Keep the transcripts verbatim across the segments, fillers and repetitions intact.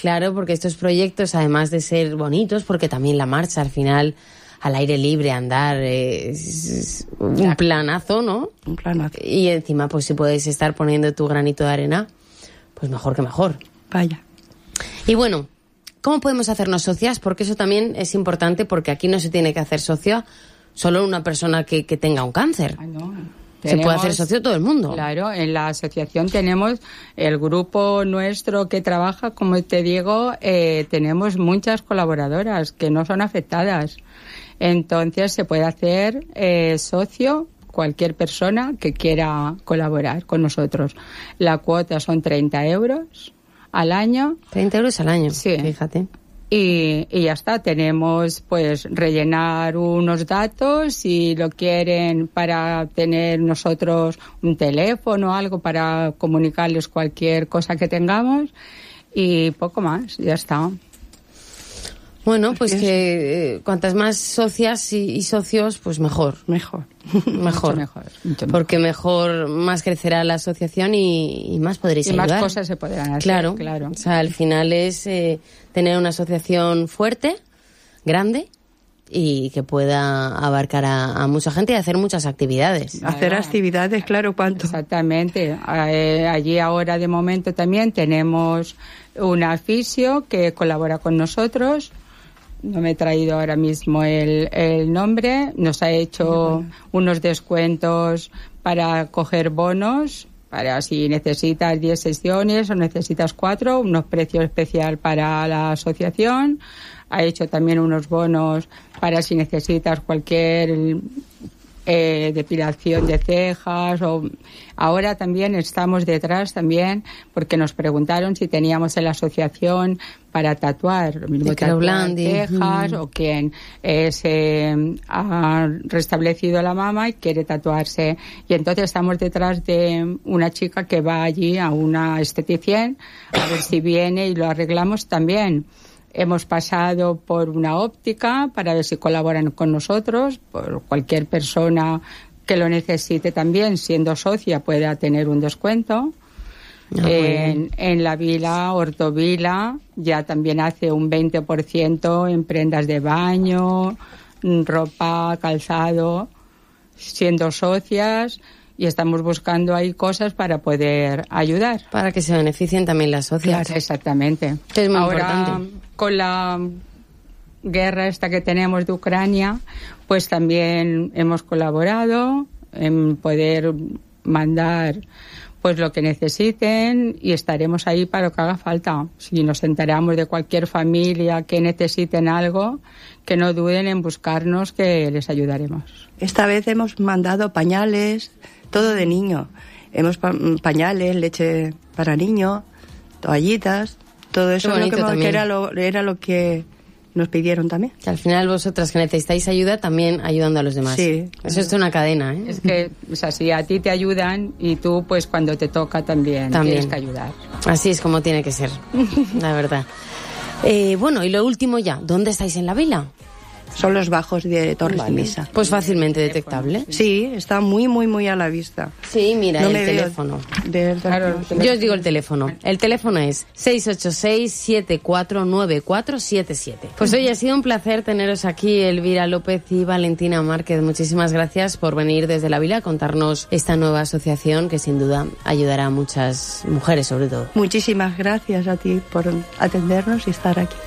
Claro, porque estos proyectos, además de ser bonitos, porque también la marcha al final al aire libre, andar, eh, es un planazo, ¿no? Un planazo. Y encima, pues si puedes estar poniendo tu granito de arena, pues mejor que mejor. Vaya. Y bueno, ¿cómo podemos hacernos socias? Porque eso también es importante, porque aquí no se tiene que hacer socio solo una persona que, que tenga un cáncer. Ay, no. Se Tenemos, puede hacer socio todo el mundo. Claro, en la asociación tenemos el grupo nuestro que trabaja, como te digo, eh, tenemos muchas colaboradoras que no son afectadas. Entonces se puede hacer eh, socio cualquier persona que quiera colaborar con nosotros. La cuota son treinta euros al año. treinta euros al año, sí. Fíjate. Y, y ya está, tenemos pues rellenar unos datos si lo quieren para tener nosotros un teléfono o algo para comunicarles cualquier cosa que tengamos y poco más, ya está. Bueno, pues que eh, cuantas más socias y, y socios, pues mejor. Mejor. Mejor. Mucho mejor, mucho mejor. Porque mejor, más crecerá la asociación y, y más podréis y ayudar. más cosas se podrán hacer. Claro, claro. O sea, al final es eh, tener una asociación fuerte, grande, y que pueda abarcar a, a mucha gente y hacer muchas actividades. Hacer Claro. actividades, claro, ¿cuánto? Exactamente. Eh, allí ahora de momento también tenemos una fisio que colabora con nosotros. No me he traído ahora mismo el, el nombre. Nos ha hecho unos descuentos para coger bonos, para si necesitas diez sesiones o necesitas cuatro, unos precios especial para la asociación. Ha hecho también unos bonos para si necesitas cualquier eh, depilación de cejas. O ahora también estamos detrás también porque nos preguntaron si teníamos en la asociación para tatuar, lo mismo De tatuar Crowlandi. cejas, Mm. o quien eh, se ha restablecido la mama y quiere tatuarse. Y entonces estamos detrás de una chica que va allí a una esteticien a ver si viene y lo arreglamos también. Hemos pasado por una óptica para ver si colaboran con nosotros, por cualquier persona que lo necesite también, siendo socia, pueda tener un descuento. Ah, en, en la Vila, Ortovila, ya también hace un veinte por ciento en prendas de baño, ropa, calzado, siendo socias, y estamos buscando ahí cosas para poder ayudar. Para que se beneficien también las socias. Claro, exactamente. Que es muy Ahora, importante. con la guerra esta que tenemos de Ucrania, pues también hemos colaborado en poder mandar pues lo que necesiten y estaremos ahí para lo que haga falta. Si nos enteramos de cualquier familia que necesiten algo, que no duden en buscarnos, que les ayudaremos. Esta vez hemos mandado pañales, todo de niño. Hemos pa- pañales, leche para niño, toallitas, todo eso Qué es lo bonito que, hemos- que también. era lo era lo que nos pidieron también. Que al final vosotras que necesitáis ayuda, también ayudando a los demás. Sí. Eso es una cadena, ¿eh? Es que, o sea, si a ti te ayudan y tú, pues cuando te toca también, También. tienes que ayudar. Así es como tiene que ser, la verdad. Eh, bueno, y lo último ya, ¿dónde estáis en la vila? Son los bajos de Torres Vale. de Misa. Pues fácilmente detectable. Sí, está muy, muy, muy a la vista. Sí, mira, No el me veo teléfono. de- Claro, Yo os digo el teléfono. El teléfono es seis ocho seis, siete cuatro nueve cuatro siete siete. Pues oye, ha sido un placer teneros aquí, Elvira López y Valentina Márquez. Muchísimas gracias por venir desde la vila a contarnos esta nueva asociación que sin duda ayudará a muchas mujeres, sobre todo. Muchísimas gracias a ti por atendernos y estar aquí.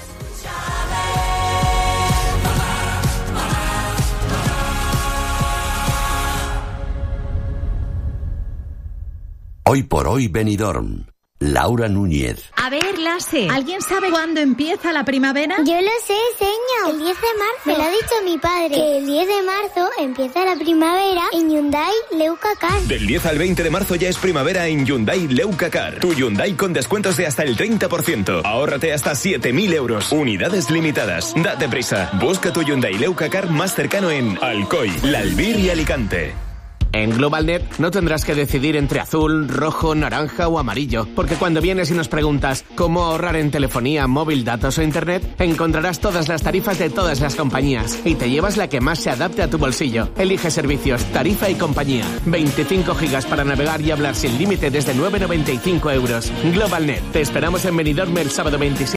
Hoy por hoy Benidorm. Laura Núñez. A ver, Lase, ¿alguien sabe cuándo empieza la primavera? Yo lo sé, señor. El diez de marzo. Me lo ha dicho mi padre. Que el diez de marzo empieza la primavera en Hyundai Leucacar. Del diez al veinte de marzo ya es primavera en Hyundai Leucacar. Tu Hyundai con descuentos de hasta el treinta por ciento. Ahórrate hasta siete mil euros. Unidades limitadas. Date prisa. Busca tu Hyundai Leucacar más cercano en Alcoy, La Albir y Alicante. En GlobalNet no tendrás que decidir entre azul, rojo, naranja o amarillo, porque cuando vienes y nos preguntas cómo ahorrar en telefonía, móvil, datos o internet, encontrarás todas las tarifas de todas las compañías y te llevas la que más se adapte a tu bolsillo. Elige servicios, tarifa y compañía. veinticinco gigas para navegar y hablar sin límite desde nueve noventa y cinco euros. GlobalNet. Te esperamos en Benidorm el sábado veintisiete.